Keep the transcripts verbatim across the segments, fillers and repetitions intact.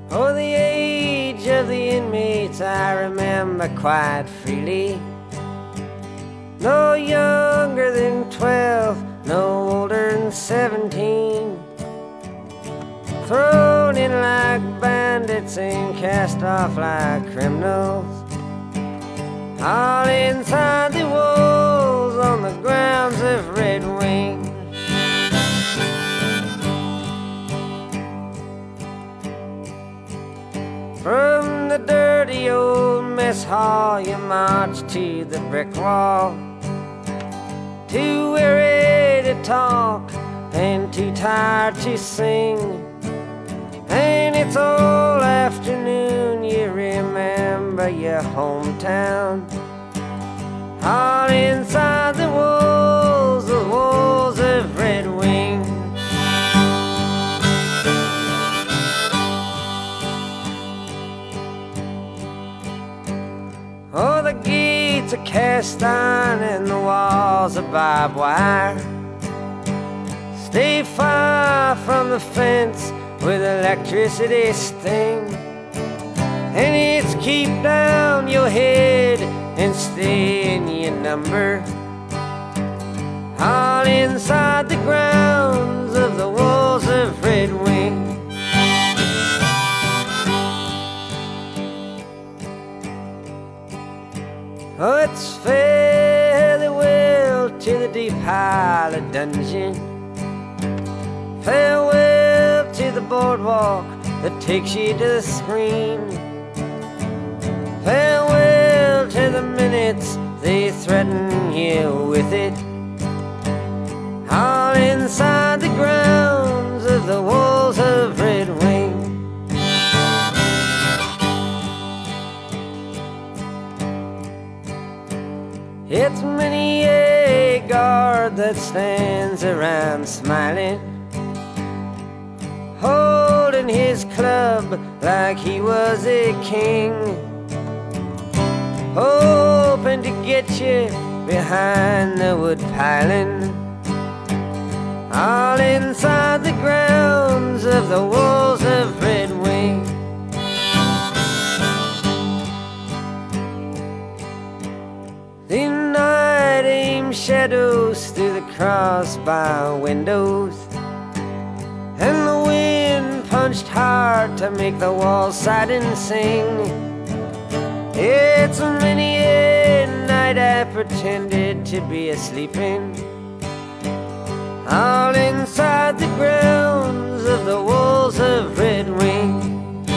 Oh, the age of the inmates I remember quite freely. No younger than twelve, no older than seventeen. Thrown in like bandits and cast off like criminals, all inside the walls on the grounds of Red Wing. From the dirty old mess hall you march to the brick wall, too weary to talk and too tired to sing. And it's all afternoon, you remember your hometown, all inside the walls, the walls of Red Wing. Oh, the gates are cast iron and the walls are barbed wire. Stay far from the fence with electricity sting, and it's keep down your head and stay in your number, all inside the grounds of the walls of Red Wing. Oh, it's fairly well to the deep Hyla dungeon, farewell to the boardwalk that takes you to the screen, farewell to the minutes they threaten you with it, all inside the grounds of the walls of Red Wing. It's many a guard that stands around smiling, holding his club like he was a king, hoping to get you behind the wood piling, all inside the grounds of the walls of Red Wing. The night aimed shadows through the crossbar windows, and the wind punched hard to make the walls siding sing. It's many a night I pretended to be asleeping, all inside the grounds of the walls of Red Wing.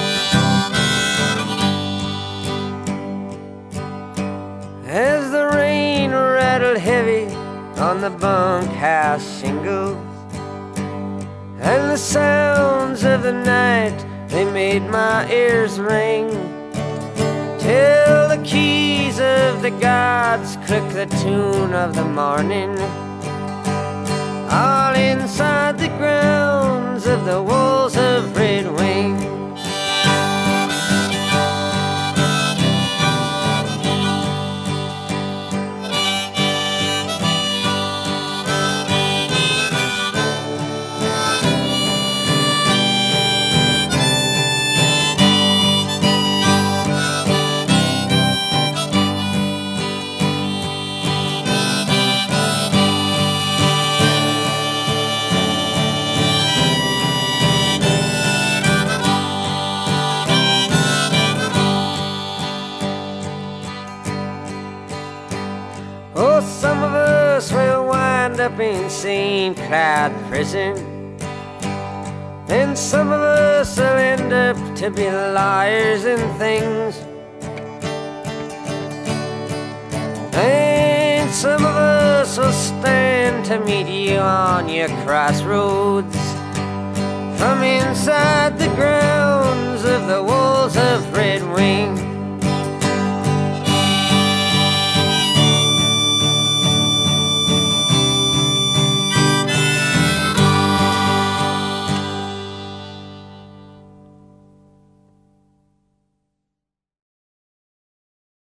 As the rain rattled heavy on the bunkhouse shingles, and the sounds of the night, they made my ears ring, till the keys of the gods click the tune of the morning, all inside the grounds of the walls of Red Wing. Oh, some of us will wind up in Saint Cloud prison, and some of us will end up to be lawyers and things, and some of us will stand to meet you on your crossroads from inside